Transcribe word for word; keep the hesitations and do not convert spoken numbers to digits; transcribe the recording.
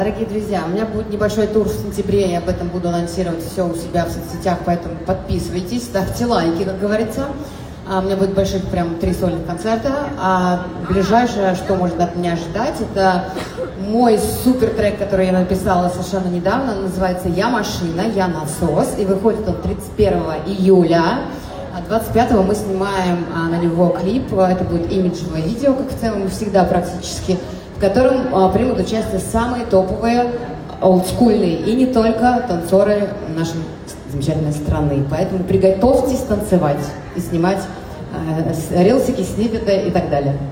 Дорогие друзья, у меня будет небольшой тур в сентябре, я об этом буду анонсировать все у себя в соцсетях, поэтому подписывайтесь, ставьте лайки, как говорится. А у меня будет больших прям три сольных концерта, а ближайшее, что можно от меня ожидать, это мой супер трек, который я написала совершенно недавно, он называется «Я машина, я насос», и выходит он тридцать первого июля. двадцать пятого мы снимаем а, на него клип, это будет имиджевое видео, как в целом всегда практически, в котором а, примут участие самые топовые, олдскульные и не только танцоры нашей замечательной страны. Поэтому приготовьтесь танцевать и снимать э, рилсики, сниппеты и так далее.